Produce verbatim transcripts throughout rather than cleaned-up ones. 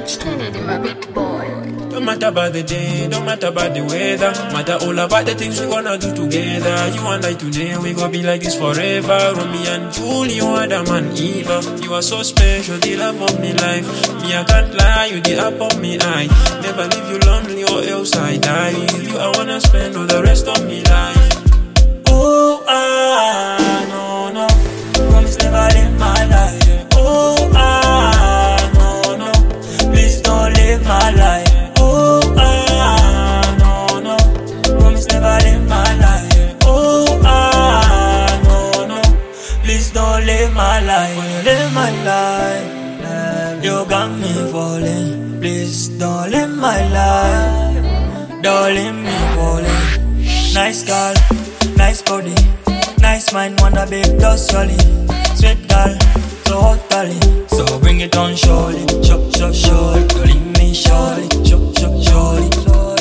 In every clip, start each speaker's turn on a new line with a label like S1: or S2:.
S1: Kennedy, my big boy.
S2: Don't matter about the day, don't matter about the weather. Matter all about the things we gonna do together. You and I today, we gonna be like this forever. Romeo and Julie, Adam and Eva. You are so special, the love of me life. Me, I can't lie, you the apple of me eye. Never leave you lonely or else I die. With you, I wanna spend all the rest of me life.
S3: Oh, ah, no, no. Promise never live my life. Oh, ah, no, no. Please don't live my life. Oh, ah, no, no. Promise never live my life. Oh, ah, no, no. Please don't live my life. When you live my life, you got me falling. Please don't live my life. Don't leave me falling. Nice girl, nice body, nice mind, wanna be dust surely. Sweet girl, so hot darling. So bring it on surely, chop chop surely. Don't leave me surely, chop chop surely.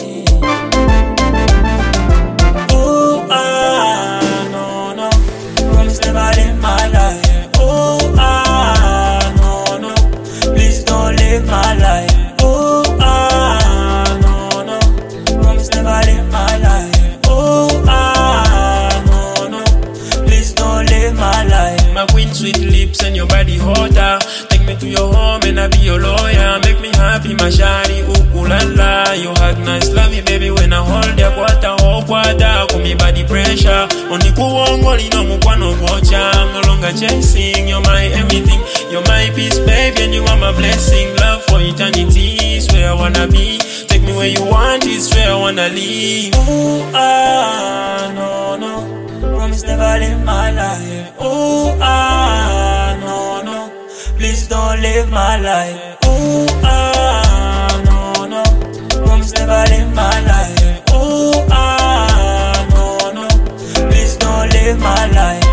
S3: Oh ah, no no, promise never live my life. Oh ah, no no, please don't live my life. Oh ah, no no, promise never live my life. Oh ah, no no, please don't live my life.
S2: My queen, sweet lips and your body hotter. Take me to your home and I be your lawyer. Make me happy, my shawty, ooh, ooh la la. You hug nice, love me, baby, when I hold ya. Kwata, oh, kwata, call me body pressure. Only kuwongo, lino mukwano gocha. I'm no longer chasing, you're my everything. You're my peace, baby, and you are my blessing. Love for eternity is where I wanna be. Take me where you want, it's where I wanna live.
S3: Oh ah, no no, promise never live my life. Oh ah, no no, please don't live my life. Oh ah, no no, promise never live my life. Oh ah, no no, please don't live my life.